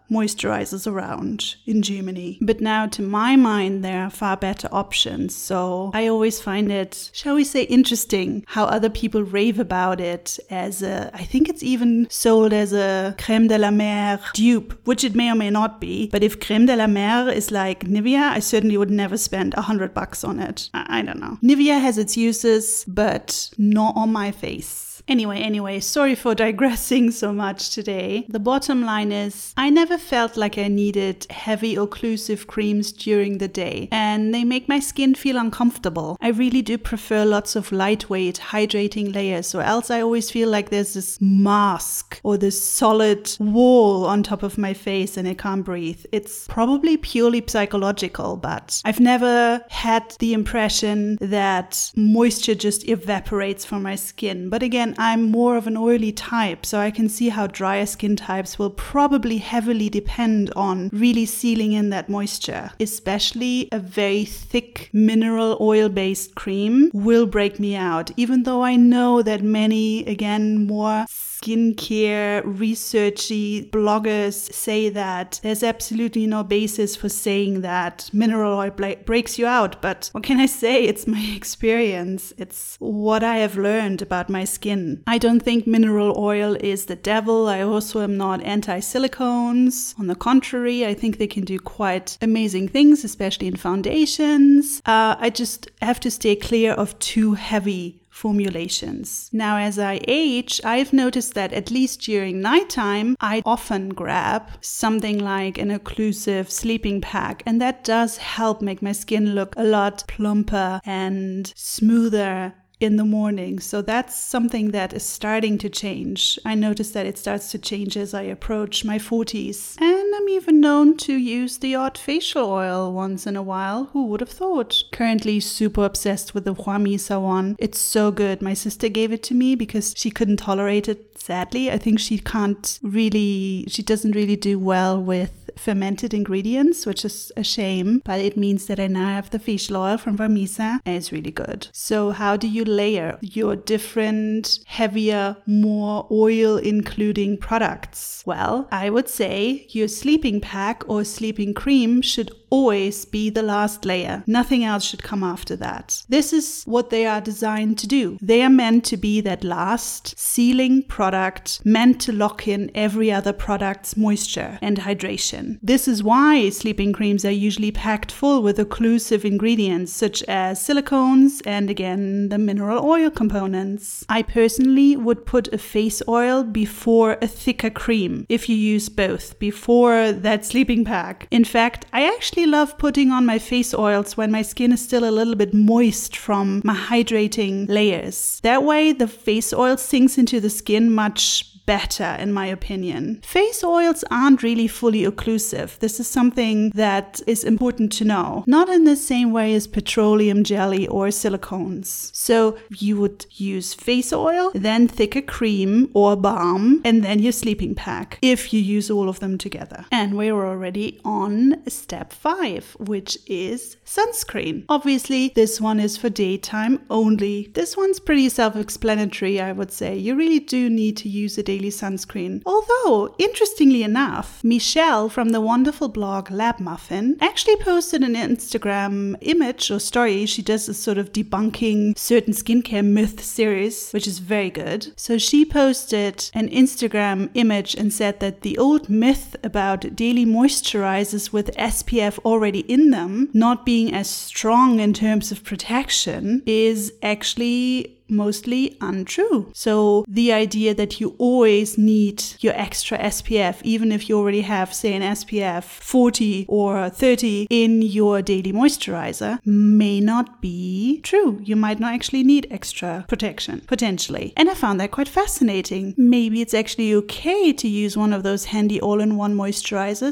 moisturizers around in Germany. But now, to my mind, there are far better options. So I always find it, shall we say, interesting how other people rave about it as a, I think it's even sold as a crème de la mer dupe, which it may or may not be. But if crème de la mer is like Nivea, I certainly would never spend a hundred bucks on it. I, I don't know. Nivea has its uses, but not on my face. Anyway, anyway, sorry for digressing so much today. The bottom line is, I never felt like I needed heavy occlusive creams during the day, and they make my skin feel uncomfortable. I really do prefer lots of lightweight, hydrating layers, or else I always feel like there's this mask or this solid wall on top of my face and I can't breathe. It's probably purely psychological, but I've never had the impression that moisture just evaporates from my skin. But again, I'm more of an oily type, so I can see how drier skin types will probably heavily depend on really sealing in that moisture. Especially a very thick mineral oil-based cream will break me out, even though I know that many, again, more skincare researchy bloggers say that there's absolutely no basis for saying that mineral oil bla- breaks you out. But what can I say? It's my experience. It's what I have learned about my skin. I don't think mineral oil is the devil. I also am not anti-silicones. On the contrary, I think they can do quite amazing things, especially in foundations. Uh, I just have to stay clear of too heavy formulations. Now, as I age, I've noticed that at least during nighttime, I often grab something like an occlusive sleeping pack, and that does help make my skin look a lot plumper and smoother in the morning. So that's something that is starting to change. I notice that it starts to change as I approach my forties. And I'm even known to use the odd facial oil once in a while. Who would have thought? Currently super obsessed with the Huamisa one. It's so good. My sister gave it to me because she couldn't tolerate it. Sadly, I think she can't really, she doesn't really do well with fermented ingredients, which is a shame, but it means that I now have the facial oil from Huamisa and it's really good. So how do you layer your different, heavier, more oil including products? Well, I would say your sleeping pack or sleeping cream should always be the last layer. Nothing else should come after that. This is what they are designed to do. They are meant to be that last sealing product, meant to lock in every other product's moisture and hydration. This is why sleeping creams are usually packed full with occlusive ingredients such as silicones and again the mineral oil components. I personally would put a face oil before a thicker cream if you use both before that sleeping pack. In fact, I actually love putting on my face oils when my skin is still a little bit moist from my hydrating layers. That way the face oil sinks into the skin much better, in my opinion. Face oils aren't really fully occlusive. This is something that is important to know. Not in the same way as petroleum jelly or silicones. So you would use face oil, then thicker cream or balm, and then your sleeping pack, if you use all of them together. And we're already on step five, which is sunscreen. Obviously, this one is for daytime only. This one's pretty self-explanatory, I would say. You really do need to use a daily sunscreen. Although, interestingly enough, Michelle from the wonderful blog Lab Muffin actually posted an Instagram image or story. She does this sort of debunking certain skincare myth series, which is very good. So she posted an Instagram image and said that the old myth about daily moisturizers with S P F already in them not being as strong in terms of protection is actually mostly untrue. So the idea that you always need your extra S P F, even if you already have, say, an S P F forty or thirty in your daily moisturizer, may not be true. You might not actually need extra protection, potentially. And I found that quite fascinating. Maybe it's actually okay to use one of those handy all-in-one moisturizers.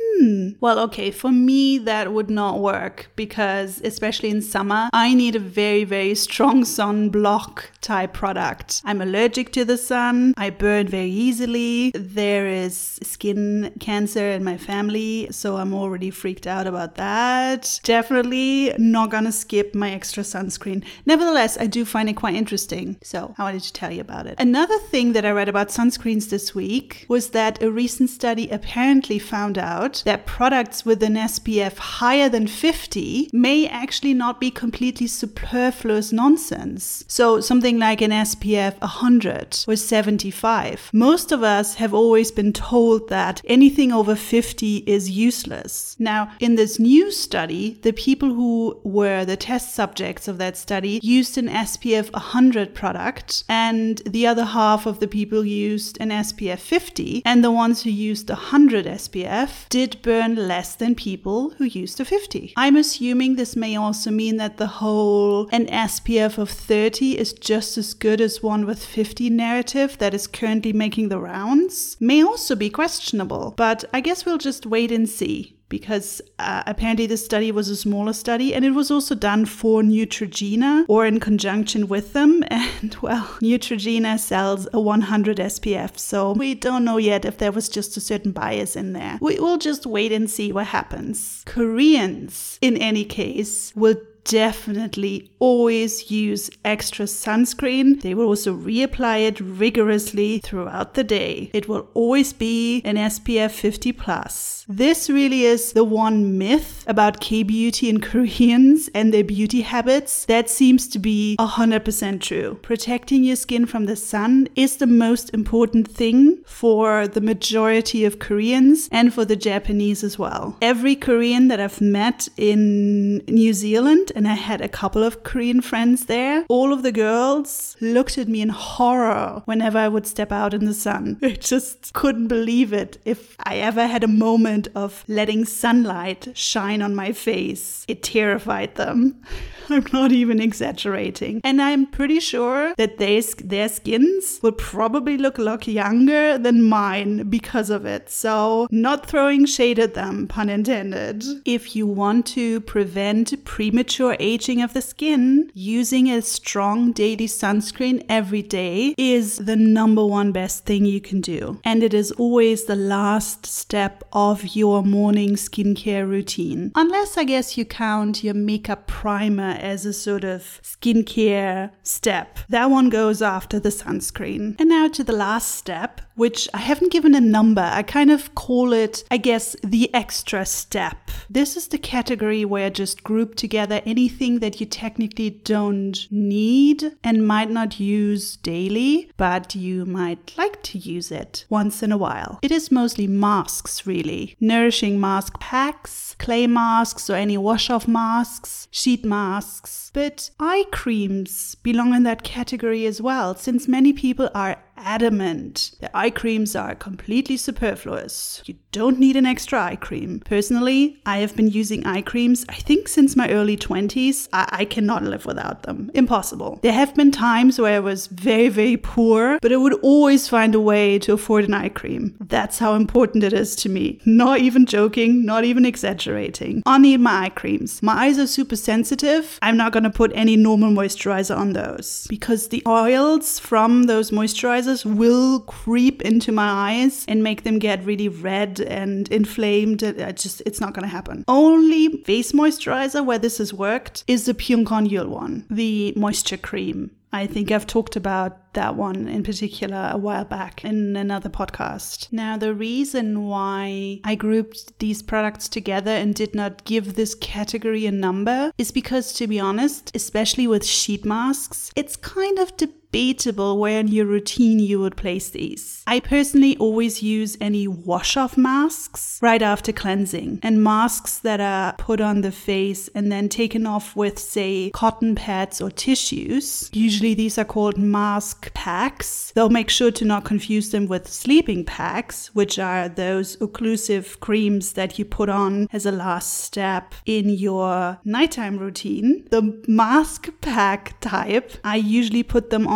Hmm. Well, okay, for me, that would not work because, especially in summer, I need a very, very strong sunblock type product. I'm allergic to the sun. I burn very easily. There is skin cancer in my family, so I'm already freaked out about that. Definitely not gonna skip my extra sunscreen. Nevertheless, I do find it quite interesting, so I wanted to tell you about it. Another thing that I read about sunscreens this week was that a recent study apparently found out that products with an S P F higher than fifty may actually not be completely superfluous nonsense. So something like an S P F one hundred or seventy-five. Most of us have always been told that anything over fifty is useless. Now, in this new study, the people who were the test subjects of that study used an S P F one hundred product, and the other half of the people used an S P F fifty, and the ones who used one hundred S P F did burn less than people who used a fifty. I'm assuming this may also mean that the whole an S P F of thirty is just as good as one with fifty narrative that is currently making the rounds may also be questionable, but I guess we'll just wait and see. Because uh, apparently this study was a smaller study and it was also done for Neutrogena or in conjunction with them. And well, Neutrogena sells a one hundred S P F, so we don't know yet if there was just a certain bias in there. We will just wait and see what happens. Koreans, in any case, will definitely always use extra sunscreen. They will also reapply it rigorously throughout the day. It will always be an S P F fifty plus. This really is the one myth about K-beauty and Koreans and their beauty habits that seems to be one hundred percent true. Protecting your skin from the sun is the most important thing for the majority of Koreans and for the Japanese as well. Every Korean that I've met in New Zealand, and I had a couple of Korean friends there, all of the girls looked at me in horror whenever I would step out in the sun. I just couldn't believe it. If I ever had a moment of letting sunlight shine on my face, it terrified them. I'm not even exaggerating. And I'm pretty sure that they, their skins will probably look a lot younger than mine because of it. So not throwing shade at them, pun intended. If you want to prevent premature aging of the skin, using a strong daily sunscreen every day is the number one best thing you can do. And it is always the last step of your morning skincare routine. Unless I guess you count your makeup primer as a sort of skincare step. That one goes after the sunscreen. And now to the last step, which I haven't given a number. I kind of call it, I guess, the extra step. This is the category where I just group together anything that you technically don't need and might not use daily, but you might like to use it once in a while. It is mostly masks, really. Nourishing mask packs, clay masks or any wash-off masks, sheet masks. But eye creams belong in that category as well, since many people are adamant that eye creams are completely superfluous. You don't need an extra eye cream. Personally, I have been using eye creams, I think since my early twenties. I, I cannot live without them. Impossible. There have been times where I was very, very poor, but I would always find a way to afford an eye cream. That's how important it is to me. Not even joking, not even exaggerating. I need my eye creams. My eyes are super sensitive. I'm not gonna put any normal moisturizer on those because the oils from those moisturizers will creep into my eyes and make them get really red and inflamed. I just, it's not going to happen. Only face moisturizer where this has worked is the Pyunkon Yul one, the moisture cream. I think I've talked about that one in particular a while back in another podcast. Now, the reason why I grouped these products together and did not give this category a number is because, to be honest, especially with sheet masks, it's kind of debatable where in your routine you would place these. I personally always use any wash-off masks right after cleansing, and masks that are put on the face and then taken off with, say, cotton pads or tissues. Usually these are called mask packs. Though make sure to not confuse them with sleeping packs, which are those occlusive creams that you put on as a last step in your nighttime routine. The mask pack type, I usually put them on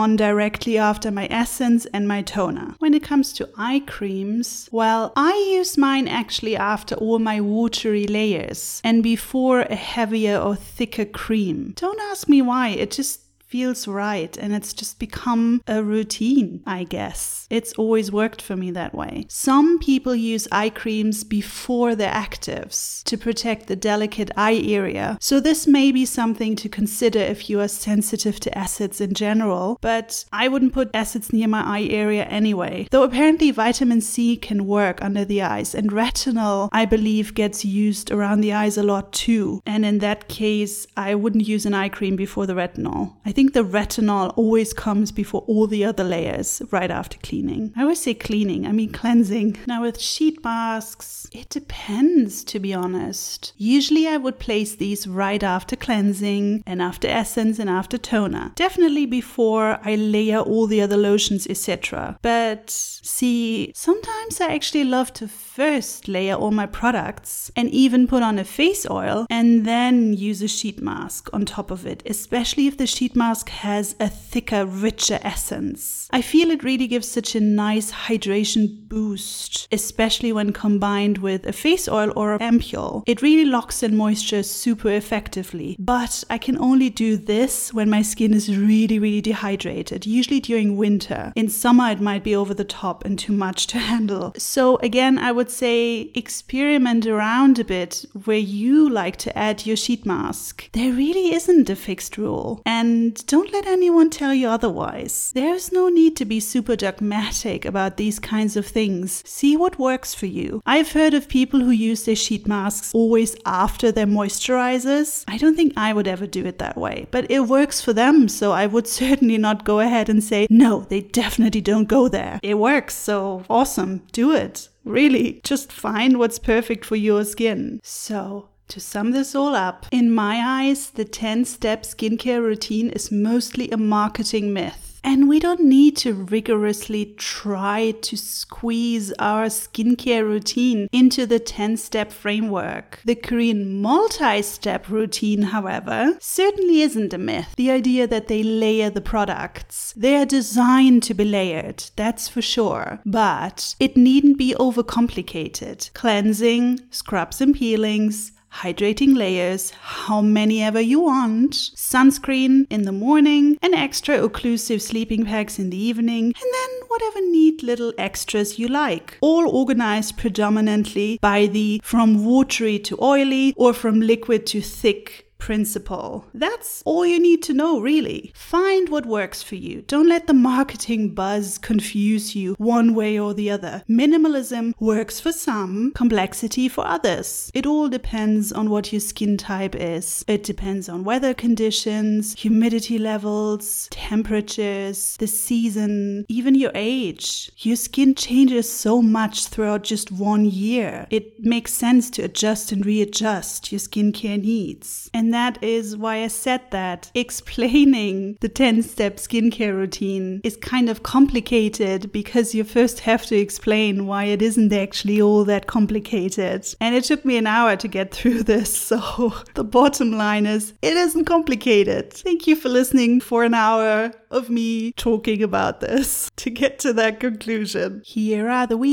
on directly after my essence and my toner. When it comes to eye creams, well, I use mine actually after all my watery layers and before a heavier or thicker cream. Don't ask me why, it just feels right, and it's just become a routine, I guess. It's always worked for me that way. Some people use eye creams before their actives to protect the delicate eye area, so this may be something to consider if you are sensitive to acids in general, but I wouldn't put acids near my eye area anyway. Though apparently vitamin C can work under the eyes, and retinol, I believe, gets used around the eyes a lot too, and in that case, I wouldn't use an eye cream before the retinol. I think I think the retinol always comes before all the other layers right after cleaning. I always say cleaning, I mean cleansing. Now with sheet masks, it depends, to be honest. Usually I would place these right after cleansing and after essence and after toner. Definitely before I layer all the other lotions, et cetera. But see, sometimes I actually love to first layer all my products and even put on a face oil and then use a sheet mask on top of it, especially if the sheet mask has a thicker, richer essence. I feel it really gives such a nice hydration boost, especially when combined with a face oil or an ampule. It really locks in moisture super effectively, but I can only do this when my skin is really, really dehydrated, usually during winter. In summer, it might be over the top and too much to handle. So again, I would say experiment around a bit where you like to add your sheet mask. There really isn't a fixed rule, and don't let anyone tell you otherwise. There's no need to be super dogmatic about these kinds of things. See what works for you. I've heard of people who use their sheet masks always after their moisturizers. I don't think I would ever do it that way, but it works for them, so I would certainly not go ahead and say, no, they definitely don't go there. It works, so awesome, do it. Really, just find what's perfect for your skin. So, to sum this all up, in my eyes, the ten-step skincare routine is mostly a marketing myth. And we don't need to rigorously try to squeeze our skincare routine into the ten-step framework. The Korean multi-step routine, however, certainly isn't a myth. The idea that they layer the products. They are designed to be layered, that's for sure. But it needn't be overcomplicated. Cleansing, scrubs and peelings, hydrating layers, how many ever you want, sunscreen in the morning, and extra occlusive sleeping packs in the evening, and then whatever neat little extras you like. All organized predominantly by the from watery to oily or from liquid to thick principle. That's all you need to know, really. Find what works for you. Don't let the marketing buzz confuse you one way or the other. Minimalism works for some, complexity for others. It all depends on what your skin type is. It depends on weather conditions, humidity levels, temperatures, the season, even your age. Your skin changes so much throughout just one year. It makes sense to adjust and readjust your skincare needs. And that is why I said that explaining the ten-step skincare routine is kind of complicated, because you first have to explain why it isn't actually all that complicated. And it took me an hour to get through this, so the bottom line is, it isn't complicated. Thank you for listening for an hour of me talking about this to get to that conclusion. Here are the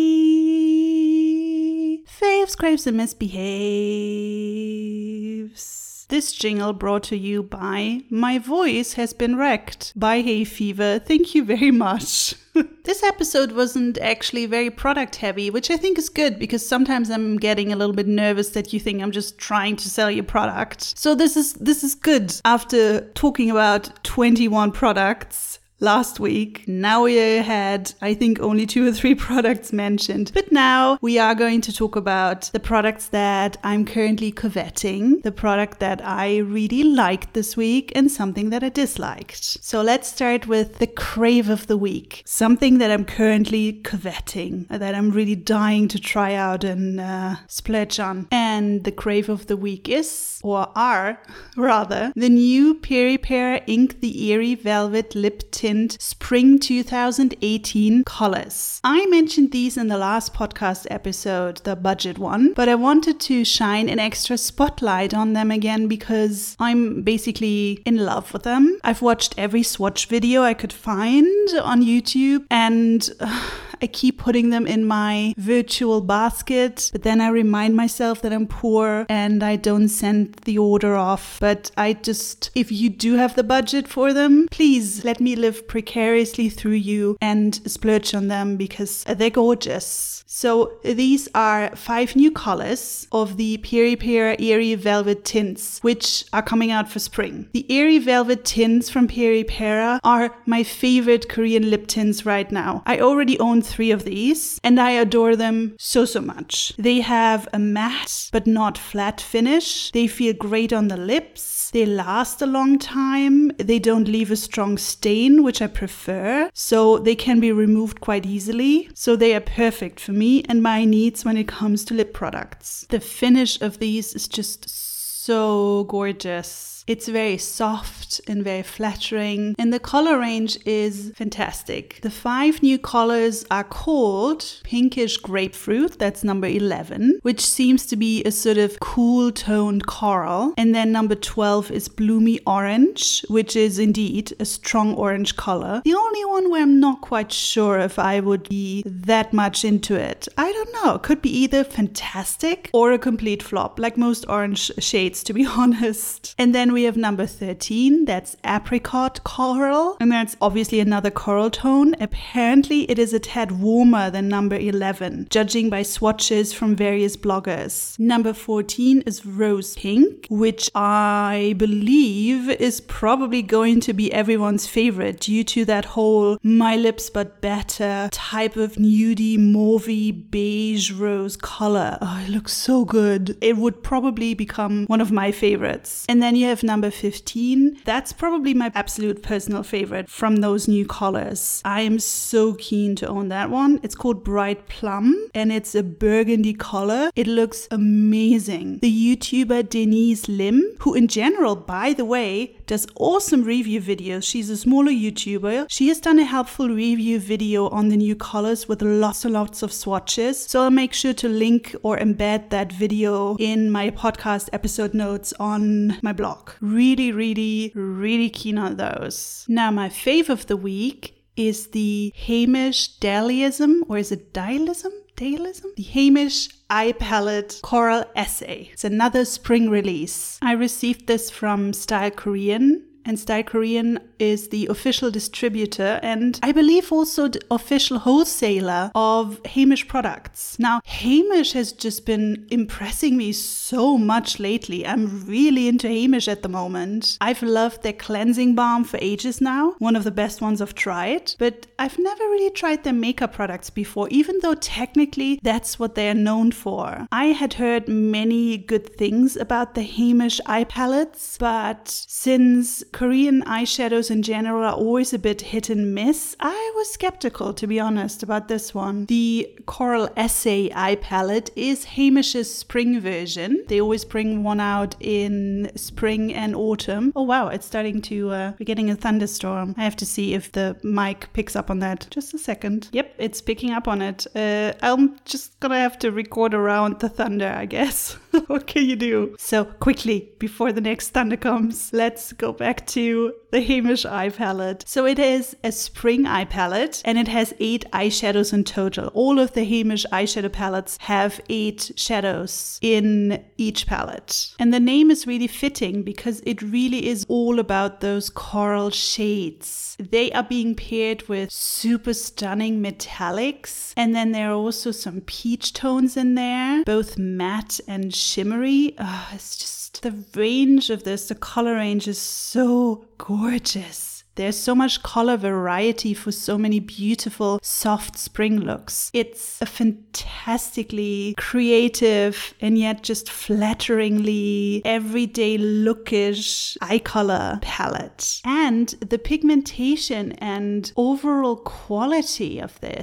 weekly faves, scrapes, and misbehaves. This jingle brought to you by My Voice Has Been Wrecked by Hay Fever. Thank you very much. This episode wasn't actually very product heavy, which I think is good, because sometimes I'm getting a little bit nervous that you think I'm just trying to sell your product. So this is this is good. After talking about twenty-one products last week, now we had, I think, only two or three products mentioned. But now we are going to talk about the products that I'm currently coveting, the product that I really liked this week, and something that I disliked. So let's start with the crave of the week. Something that I'm currently coveting, that I'm really dying to try out and uh, splurge on. And the crave of the week is, or are, rather, the new Peripera Ink the Eerie Velvet Lip Tint Tint Spring two thousand eighteen colors. I mentioned these in the last podcast episode, the budget one, but I wanted to shine an extra spotlight on them again because I'm basically in love with them. I've watched every swatch video I could find on YouTube, and uh, I keep putting them in my virtual basket, but then I remind myself that I'm poor and I don't send the order off. But I just, if you do have the budget for them, please let me live precariously through you and splurge on them because they're gorgeous. So these are five new colors of the Peripera Airy Velvet tints, which are coming out for spring. The Airy Velvet tints from Peripera are my favorite Korean lip tints right now. I already own three of these and I adore them so, so much. They have a matte but not flat finish. They feel great on the lips. They last a long time. They don't leave a strong stain, which I prefer. So they can be removed quite easily. So they are perfect for me and my needs when it comes to lip products. The finish of these is just so gorgeous. It's very soft and very flattering, and the color range is fantastic. The five new colors are called Pinkish Grapefruit, that's number eleven, which seems to be a sort of cool toned coral. And then number twelve is Bloomy Orange, which is indeed a strong orange color. The only one where I'm not quite sure if I would be that much into it. I don't know. It could be either fantastic or a complete flop, like most orange shades, to be honest. And then we have number thirteen, that's Apricot Coral, and that's obviously another coral tone. Apparently it is a tad warmer than number eleven, judging by swatches from various bloggers. Number fourteen is Rose Pink, which I believe is probably going to be everyone's favorite due to that whole my lips but better type of nudie, mauvey, beige rose color. Oh, it looks so good. It would probably become one of my favorites. And then you have number fifteen. That's probably my absolute personal favorite from those new colors. I am so keen to own that one. It's called Bright Plum and it's a burgundy color. It looks amazing. The YouTuber Denise Lim, who in general, by the way, does awesome review videos. She's a smaller YouTuber. She has done a helpful review video on the new colors with lots and lots of swatches. So I'll make sure to link or embed that video in my podcast episode notes on my blog. Really, really, really keen on those. Now, my fave of the week is the Hamish Dahliism, or is it Dahliism? Dahliism? The Hamish Eye Palette Coral Essay. It's another spring release. I received this from Style Korean. And Style Korean is the official distributor and I believe also the official wholesaler of Hamish products. Now, Hamish has just been impressing me so much lately. I'm really into Hamish at the moment. I've loved their cleansing balm for ages now, one of the best ones I've tried, but I've never really tried their makeup products before, even though technically that's what they're known for. I had heard many good things about the Hamish eye palettes, but since Korean eyeshadows in general are always a bit hit and miss, I was skeptical, to be honest, about this one. The Coral Essay eye palette is Hamish's spring version. They always bring one out in spring and autumn. Oh wow, it's starting to, uh, we're getting a thunderstorm. I have to see if the mic picks up on that. Just a second. Yep, it's picking up on it. Uh, I'm just gonna have to record around the thunder, I guess. What can you do? So quickly, before the next thunder comes, let's go back to the Hamish eye palette. So it is a spring eye palette and it has eight eyeshadows in total. All of the Hamish eyeshadow palettes have eight shadows in each palette. And the name is really fitting because it really is all about those coral shades. They are being paired with super stunning metallics. And then there are also some peach tones in there, both matte and shimmery. Oh, it's just the range of this, the color range is so gorgeous. There's so much color variety for so many beautiful, soft spring looks. It's a fantastically creative and yet just flatteringly everyday lookish eye color palette. And the pigmentation and overall quality of this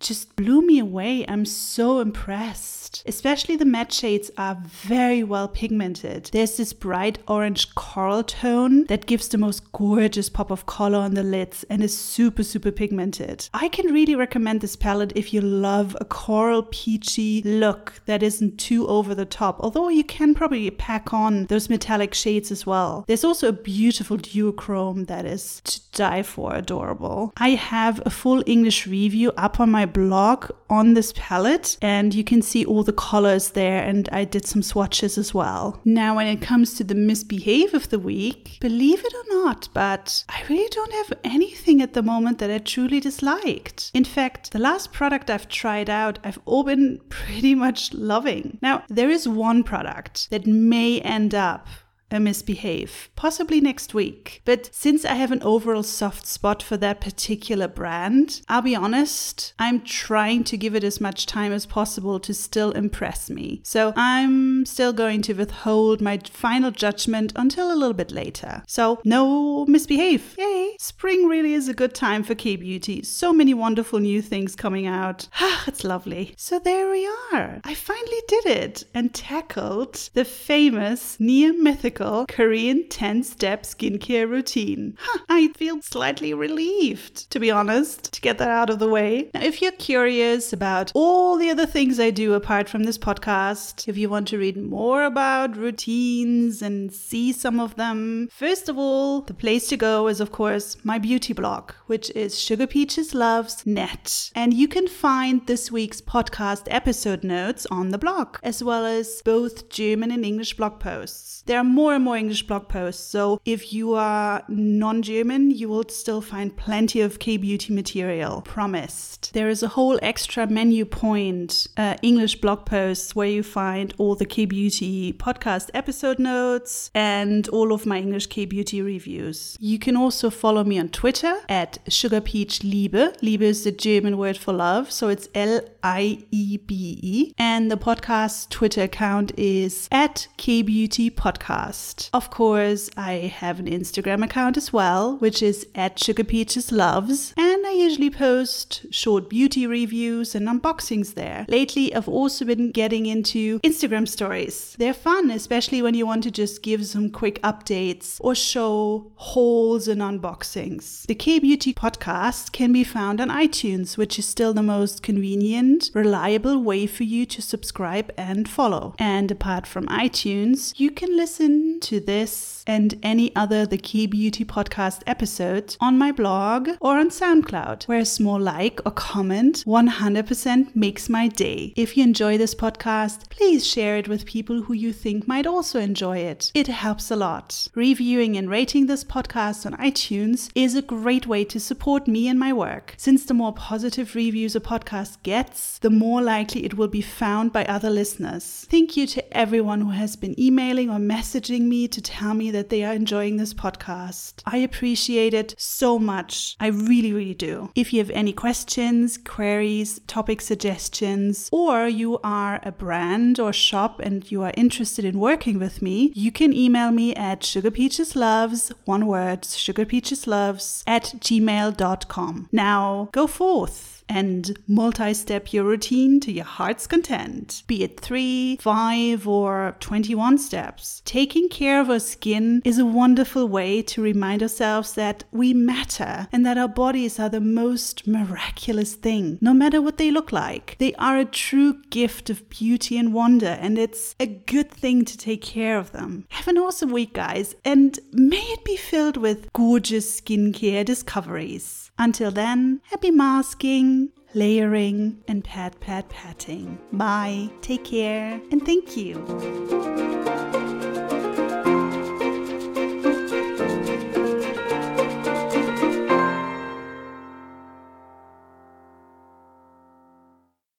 just blew me away. I'm so impressed. Especially the matte shades are very well pigmented. There's this bright orange coral tone that gives the most gorgeous pop of color on the lids and is super, super pigmented. I can really recommend this palette if you love a coral peachy look that isn't too over the top, although you can probably pack on those metallic shades as well. There's also a beautiful duochrome that is to die for adorable. I have a full English review up on my blog on this palette, and you can see all the colors there, and I did some swatches as well. Now, when it comes to the misbehave of the week, believe it or not, but I really don't have anything at the moment that I truly disliked. In fact, the last product I've tried out, I've all been pretty much loving. Now, there is one product that may end up a misbehave, possibly next week. But since I have an overall soft spot for that particular brand, I'll be honest, I'm trying to give it as much time as possible to still impress me. So I'm still going to withhold my final judgment until a little bit later. So no misbehave. Yay! Spring really is a good time for K-beauty. So many wonderful new things coming out. Ah, it's lovely. So there we are. I finally did it and tackled the famous near mythical Korean ten-step skincare routine. Huh, I feel slightly relieved, to be honest, to get that out of the way. Now, if you're curious about all the other things I do apart from this podcast, if you want to read more about routines and see some of them, first of all, the place to go is, of course, my beauty blog, which is sugar peaches loves dot net. And you can find this week's podcast episode notes on the blog, as well as both German and English blog posts. There are more and more English blog posts, so if you are non-German, you will still find plenty of K-beauty material, promised. There is a whole extra menu point uh, English blog posts where you find all the K-beauty podcast episode notes and all of my English K-beauty reviews. You can also follow me on Twitter at sugarpeachliebe. Liebe is the German word for love, so it's L I E B E. And the podcast Twitter account is at K-beauty podcast. Of course, I have an Instagram account as well, which is at sugarpeachesloves, and I usually post short beauty reviews and unboxings there. Lately, I've also been getting into Instagram stories. They're fun, especially when you want to just give some quick updates or show hauls and unboxings. The K-beauty podcast can be found on iTunes, which is still the most convenient, reliable way for you to subscribe and follow. And apart from iTunes, you can listen to this and any other The K-beauty podcast episode on my blog or on SoundCloud, where a small like or comment one hundred percent makes my day. If you enjoy this podcast, please share it with people who you think might also enjoy it. It helps a lot. Reviewing and rating this podcast on iTunes is a great way to support me and my work, since the more positive reviews a podcast gets, the more likely it will be found by other listeners. Thank you to everyone who has been emailing or messaging me to tell me that they are enjoying this podcast. I appreciate it so much. I really, really do. If you have any questions, queries, topic suggestions, or you are a brand or shop and you are interested in working with me, you can email me at sugarpeachesloves, one word, sugarpeachesloves at gmail dot com. Now, go forth and multi-step your routine to your heart's content. Be it three, five, or twenty-one steps. Taking care of our skin is a wonderful way to remind ourselves that we matter and that our bodies are the most miraculous thing, no matter what they look like. They are a true gift of beauty and wonder, and it's a good thing to take care of them. Have an awesome week, guys, and may it be filled with gorgeous skincare discoveries. Until then, happy masking, layering, and pat, pat, patting. Bye, take care, and thank you.